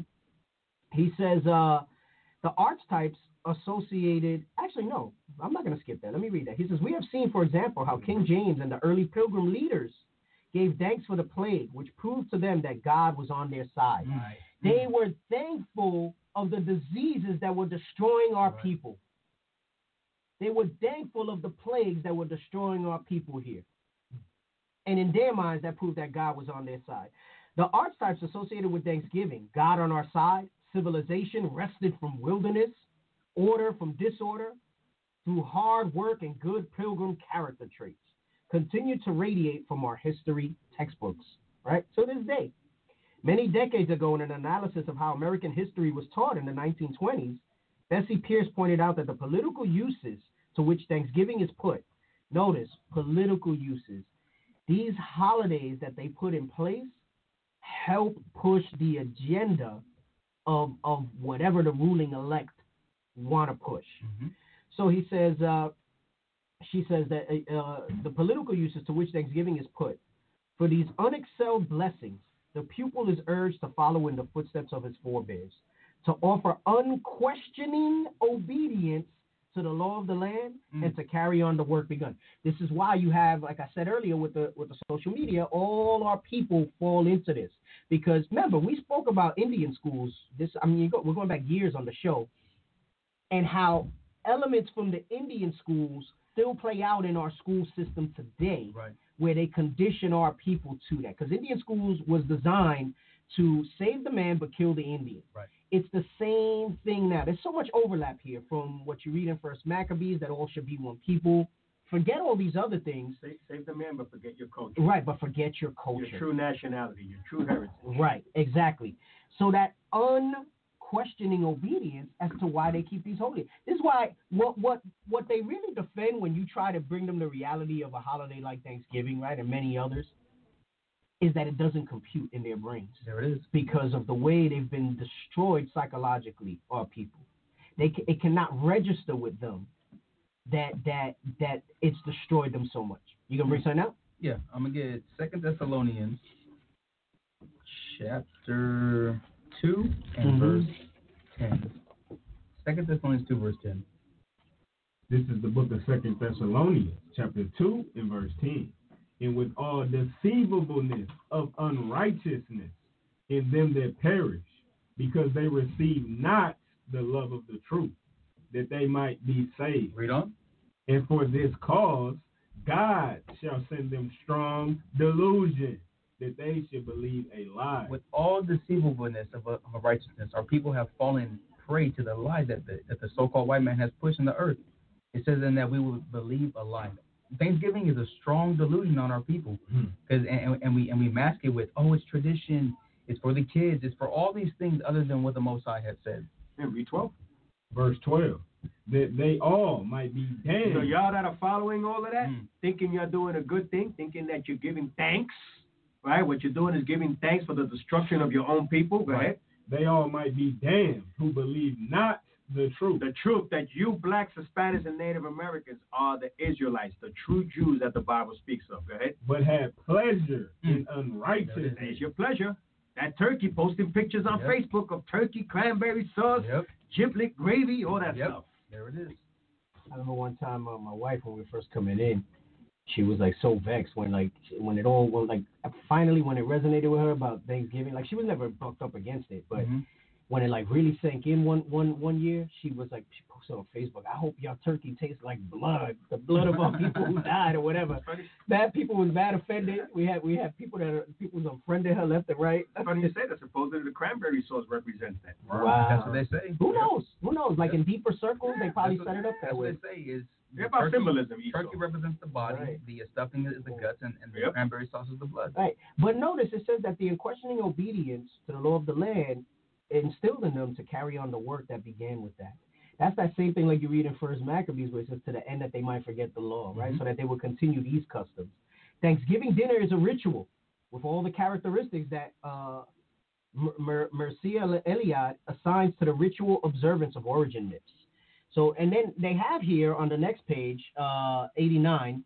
He says uh, the archetypes associated. Actually, no, I'm not going to skip that. Let me read that. He says we have seen, for example, how King James and the early Pilgrim leaders gave thanks for the plague, which proved to them that God was on their side. Right. They were thankful of the diseases that were destroying our Right. people. They were thankful of the plagues that were destroying our people here. And in their minds, that proved that God was on their side. The archetypes associated with Thanksgiving, God on our side, civilization wrested from wilderness, order from disorder, through hard work and good pilgrim character traits, continue to radiate from our history textbooks, right? To this day. Many decades ago, in an analysis of how American history was taught in the nineteen twenties, Bessie Pierce pointed out that the political uses to which Thanksgiving is put, notice, political uses, these holidays that they put in place help push the agenda of, of whatever the ruling elect want to push. Mm-hmm. So he says, uh, she says that uh, the political uses to which Thanksgiving is put, for these unexcelled blessings, the pupil is urged to follow in the footsteps of his forebears, to offer unquestioning obedience to the law of the land Mm. and to carry on the work begun. This is why you have, like I said earlier, with the with the social media, all our people fall into this. Because remember, we spoke about Indian schools. This, I mean, you go, we're going back years on the show, and how elements from the Indian schools still play out in our school system today, Right. where they condition our people to that. Because Indian schools was designed to save the man but kill the Indian. Right. It's the same thing now. There's so much overlap here from what you read in First Maccabees, that all should be one people. Forget all these other things. Save, save the man, but forget your culture. Right, but forget your culture. Your true nationality, your true heritage. Right, exactly. So that unquestioning obedience as to why they keep these holy. This is why what what what they really defend when you try to bring them the reality of a holiday like Thanksgiving, right, and many others, is that it doesn't compute in their brains There it is. because of the way they've been destroyed psychologically, our people. They ca- it cannot register with them that that that it's destroyed them so much. You gonna bring something out? Yeah, I'm gonna get Second Thessalonians, chapter two and Mhm. verse ten. Second Thessalonians two, verse ten. This is the book of Second Thessalonians, chapter two and verse ten. And with all deceivableness of unrighteousness in them that perish, because they receive not the love of the truth, that they might be saved. Read on. And for this cause, God shall send them strong delusion, that they should believe a lie. With all deceivableness of a, of a righteousness, our people have fallen prey to the lie that the, that the so-called white man has pushed in the earth. It says then that we will believe a lie. Thanksgiving is a strong delusion on our people, because hmm. and, and we and we mask it with, oh, it's tradition, it's for the kids, it's for all these things other than what the Most High has said. And read twelve. Verse twelve. That they all might be damned. So y'all that are following all of that, Mm. thinking you're doing a good thing, thinking that you're giving thanks, right? What you're doing is giving thanks for the destruction of your own people. Go Right. ahead. They all might be damned who believe not the truth. The truth that you blacks, Hispanics, and Native Americans are the Israelites, the true Jews that the Bible speaks of. Go ahead. But had pleasure Mm. in unrighteousness. There's your pleasure. That turkey, posting pictures on Yep. Facebook of turkey, cranberry sauce, Yep. giblet gravy, all that Yep. stuff. There it is. I remember one time uh, my wife, when we were first coming in, she was like so vexed when like when it all when like finally when it resonated with her about Thanksgiving. Like she was never bucked up against it, but Mhm. when it like really sank in one one one year, she was like she posted on Facebook, I hope y'all turkey tastes like blood, the blood of our people who died or whatever. Bad people was bad offended. We had we had people that are people who's unfriended her left and right. That's funny you say that. Supposedly the cranberry sauce represents that. Wow. That's what they say. Who knows? Who knows? Like in deeper circles, they probably That's set what- it up That's that way. what they say is They're about turkey, symbolism, Esau. turkey represents the body, Right. the stuffing is the guts, and, and the Yep. cranberry sauce is the blood. Right. But notice it says that the unquestioning obedience to the law of the land instilled in them to carry on the work that began with that. That's that same thing like you read in First Maccabees where it says to the end that they might forget the law, right? Mhm. So that they will continue these customs. Thanksgiving dinner is a ritual with all the characteristics that uh, Mer- Mircea Eliade assigns to the ritual observance of origin myths. So, and then they have here on the next page, uh, eighty-nine,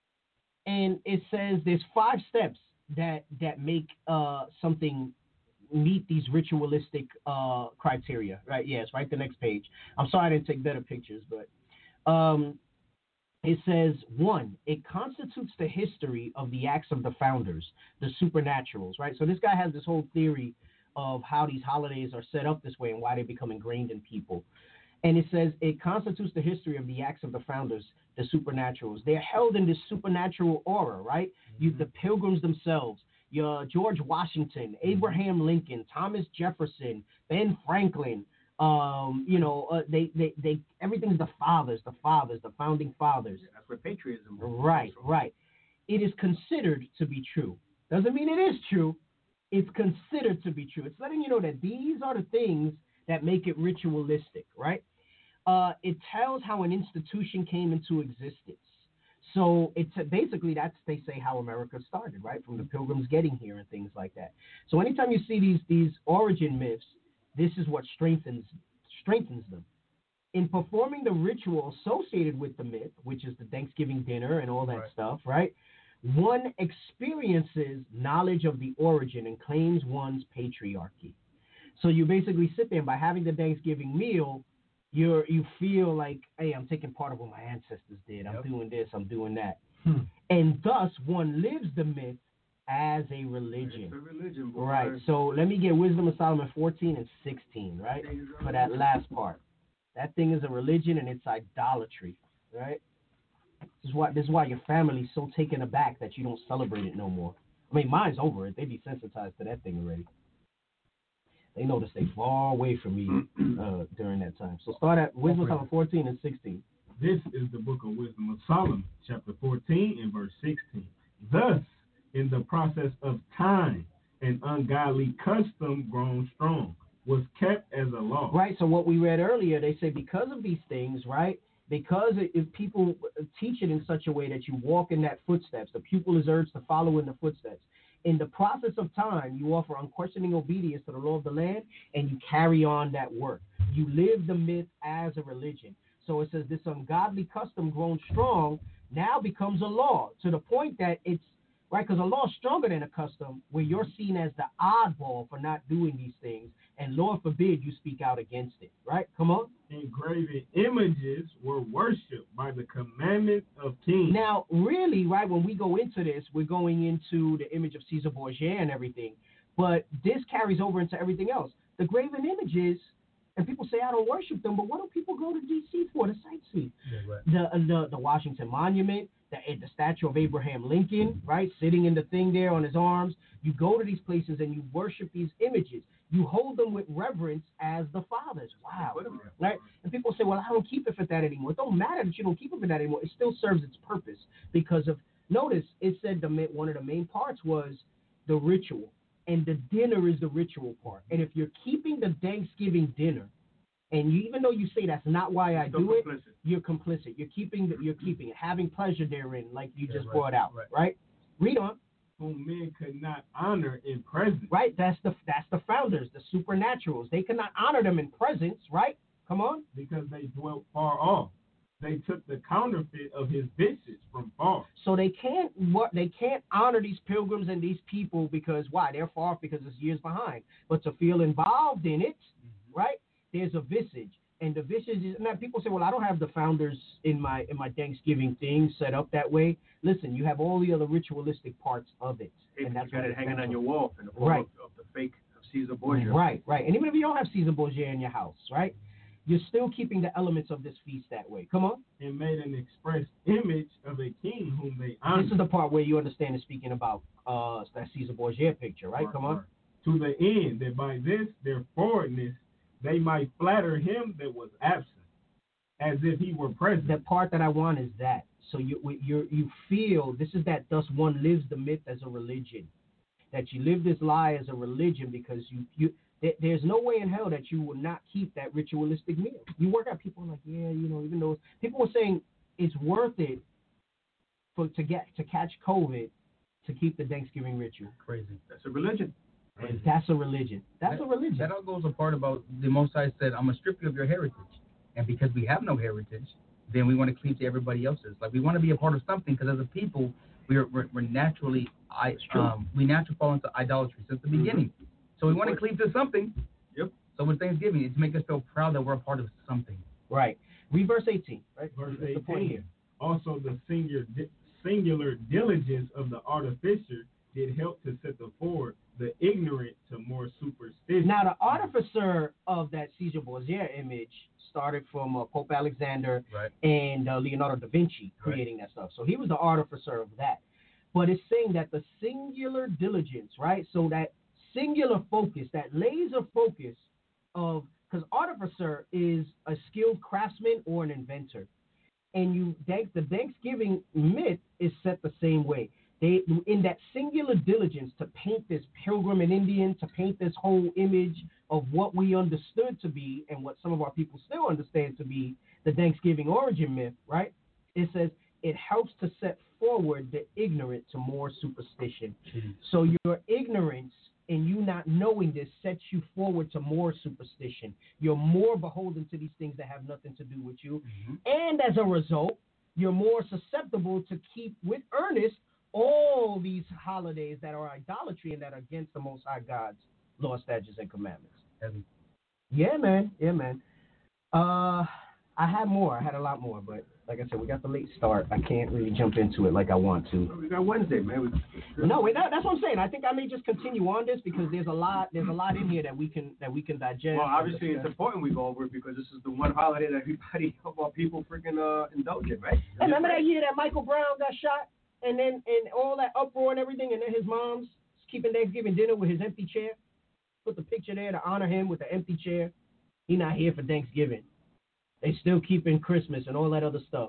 and it says there's five steps that that make uh, something meet these ritualistic uh, criteria, right? Yes, right. The next page. I'm sorry I didn't take better pictures, but um, it says one, it constitutes the history of the acts of the founders, the supernaturals, right? So this guy has this whole theory of how these holidays are set up this way and why they become ingrained in people. And it says it constitutes the history of the acts of the founders, the supernaturals. They're held in this supernatural aura, right? Mm-hmm. You, the pilgrims themselves, your George Washington, Abraham Lincoln, Thomas Jefferson, Ben Franklin. Um, you know, uh, they, they, they, everything's the fathers, the fathers, the founding fathers. Yeah, that's where patriotism. Right, right. It is considered to be true. Doesn't mean it is true. It's considered to be true. It's letting you know that these are the things that make it ritualistic, right? Uh, it tells how an institution came into existence. So it's uh, basically that's they say how America started, right? From the Pilgrims getting here and things like that. So anytime you see these these origin myths, this is what strengthens strengthens them. In performing the ritual associated with the myth, which is the Thanksgiving dinner and all that Right. stuff, right? One experiences knowledge of the origin and claims one's patriarchy. So you basically sit there and by having the Thanksgiving meal, you're you feel like, hey, I'm taking part of what my ancestors did. I'm Yep. doing this, I'm doing that. Hmm. And thus one lives the myth as a religion. It's a religion, boy. Right. So let me get Wisdom of Solomon fourteen and sixteen, right? For that last part. That thing is a religion and it's idolatry, right? This is why this is why your family's so taken aback that you don't celebrate it no more. I mean, mine's over it. They desensitized to that thing already. They know to stay far away from me uh, during that time. So start at Wisdom of Solomon fourteen and sixteen. This is the book of Wisdom of Solomon, chapter fourteen and verse sixteen. Thus, in the process of time, an ungodly custom grown strong was kept as a law. Right. So what we read earlier, they say because of these things, right? Because if people teach it in such a way that you walk in that footsteps, the pupil is urged to follow in the footsteps. In the process of time, you offer unquestioning obedience to the law of the land, and you carry on that work. You live the myth as a religion. So it says this ungodly custom grown strong now becomes a law to the point that it's, right, because a law is stronger than a custom where you're seen as the oddball for not doing these things, and Lord forbid you speak out against it, right? Come on. Engraven images were worshipped by the commandment of kings. Now, really, right, when we go into this, we're going into the image of Caesar Borgia and everything. But this carries over into everything else. The graven images, and people say I don't worship them, but what do people go to D C for to sightsee? Yeah, right. The, the the Washington Monument, the the statue of Abraham Lincoln, right, sitting in the thing there on his arms. You go to these places and you worship these images. You hold them with reverence as the fathers. Wow, right? And people say, well, I don't keep it for that anymore. It don't matter that you don't keep it for that anymore. It still serves its purpose because of. Notice it said the one of the main parts was the ritual, and the dinner is the ritual part. And if you're keeping the Thanksgiving dinner, and you, even though you say that's not why I do it, complicit. you're complicit. You're keeping the, you're keeping it, having pleasure therein, like you Yeah, just right, brought out, right. right? Read on. Whom men could not honor in presence. Right, that's the that's the founders, the supernaturals. They cannot honor them in presence, right? Come on. Because they dwelt far off. They took the counterfeit of his visage from far. So they can't what they can't honor these pilgrims and these people because why? They're far off because it's years behind. But to feel involved in it, mm-hmm. right? There's a visage. And the visage is now people say, well, I don't have the founders in my in my Thanksgiving thing set up that way. Listen, you have all the other ritualistic parts of it. Hey, and that's you got what it hanging essential. on your wall in the form Right. of, of the fake of Caesar Borgia. Right, right. And even if you don't have Caesar Borgia in your house, right? You're still keeping the elements of this feast that way. Come on. And made an express image of a king whom they honored. This is the part where you understand is speaking about uh that Caesar Borgia picture, right? Come on. To the end that by this their forwardness they might flatter him that was absent, as if he were present. The part that I want is that. So you you you feel this is that thus one lives the myth as a religion, that you live this lie as a religion because you you there, there's no way in hell that you will not keep that ritualistic meal. You work out people are like yeah you know even though people were saying it's worth it for to get to catch COVID to keep the Thanksgiving ritual. Crazy. That's a religion. And that's a religion. That's that, a religion. That all goes apart about the Most High said, I'm going to strip you of your heritage. And because we have no heritage, then we want to cleave to everybody else's. Like, we want to be a part of something because as a people, we're, we're, we're naturally, I, um, we naturally fall into idolatry since the Mm-hmm. beginning. So we want to cleave to something. Yep. So with Thanksgiving, it's to make us feel proud that we're a part of something. Right. Read verse eighteen. Right. Verse That's the point eighteen. here. Also the singular, singular diligence of the artificer did help to set the forward the ignorant to more superstition. Now, the artificer of that Caesar Borgia image started from uh, Pope Alexander Right. and uh, Leonardo da Vinci creating that stuff. So he was the artificer of that. But it's saying that the singular diligence, right? So that singular focus, that laser focus of, because artificer is a skilled craftsman or an inventor. And you, the Thanksgiving myth is set the same way. They, in that singular diligence to paint this pilgrim and Indian, to paint this whole image of what we understood to be and what some of our people still understand to be the Thanksgiving origin myth, right? It says it helps to set forward the ignorant to more superstition. Jeez. So your ignorance and you not knowing this sets you forward to more superstition. You're more beholden to these things that have nothing to do with you. Mm-hmm. And as a result, you're more susceptible to keep with earnest all these holidays that are idolatry and that are against the Most High God's law, statutes, and commandments. Heavy. Yeah, man. Yeah, man. Uh, I had more. I had a lot more, but like I said, we got the late start. I can't really jump into it like I want to. We got Wednesday, man. We, No, wait, that, that's what I'm saying. I think I may just continue on this because there's a lot. There's a lot in here that we can that we can digest. Well, obviously, and it's discuss. important we go over it because this is the one holiday that everybody of our people freaking uh, indulge in, right? Hey, remember that year that Michael Brown got shot, and then and all that uproar and everything, and then his mom's keeping Thanksgiving dinner with his empty chair. Put the picture there to honor him with the empty chair. He not here for Thanksgiving. They still keeping Christmas and all that other stuff.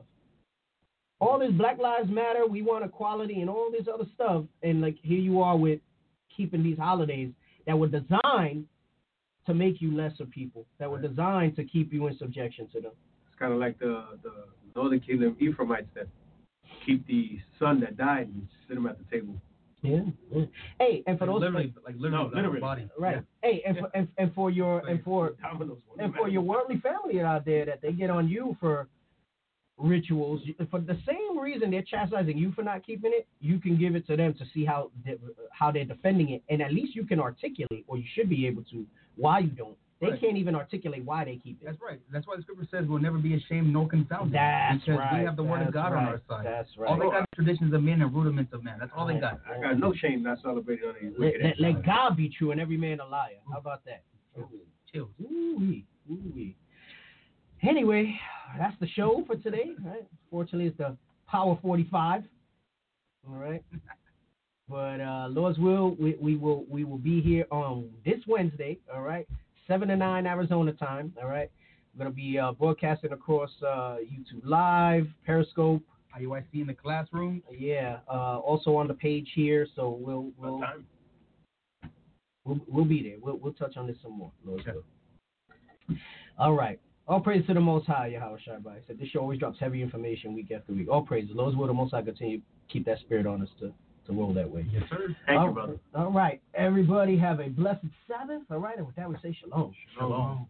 All this Black Lives Matter, we want equality and all this other stuff, and like here you are with keeping these holidays that were designed to make you lesser people, that were designed to keep you in subjection to them. It's kind of like the, the Northern Kingdom Ephraimites that keep the son that died and sit him at the table. Yeah. yeah. Hey, and for Like those literally, like literally, No, like literally. our body. right. Hey, and for and, and for your and for Dominoes, and for your worldly family out there that they get on you for rituals, for the same reason they're chastising you for not keeping it, you can give it to them to see how they, how they're defending it, and at least you can articulate, or you should be able to, why you don't They right. can't even articulate why they keep it. That's right. That's why the scripture says we'll never be ashamed nor confounded. That's because right. we have the word That's of God right. on our side. That's right. All they got is traditions of men and rudiments of man. That's all they got. I got no shame not celebrating on these Let, wicked let, let God be true and every man a liar. How about that? Chill. Ooh-wee. Ooh-wee. Anyway, that's the show for today. Right? Fortunately, it's the Power forty-five. All right. But uh, Lord's will, we, we will we will be here on this Wednesday. All right, seven to nine Arizona time. All right. We're gonna be uh, broadcasting across uh, YouTube Live, Periscope, I U I C in the classroom. Yeah. Uh, also on the page here, so we'll we'll What time? we'll, we'll be there. We'll we'll touch on this some more. Lord's will. All right. All praise to the Most High, Yahweh Shabbai. Said this show always drops heavy information week after week. All praise. Lord's will, the Most High continue to keep that spirit on us to, to roll that way. Yes, sir. Thank all, you, brother. All right. Everybody have a blessed Sabbath. All right. And with that, we say shalom. Shalom.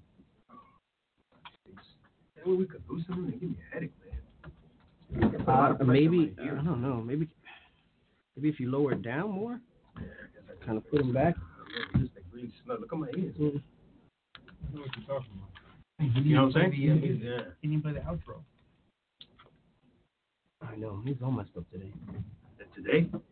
Maybe we could do something to give me a headache, man. Uh, maybe, I don't know. Maybe maybe if you lower it down more, kind of put them back. This thing really smell. Look at my ears. Mm. I know what you're talking about. You know what I'm saying? The, uh, Yeah. Can you play the outro? I know. He's all messed up today. Today?